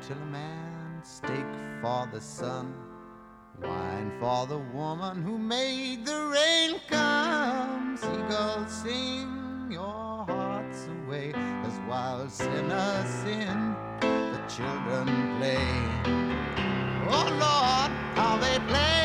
till a man stake for the sun, wine for the woman who made the rain come. Seagulls sing your hearts away as wild sinners sin, the children play. Oh Lord, how they play.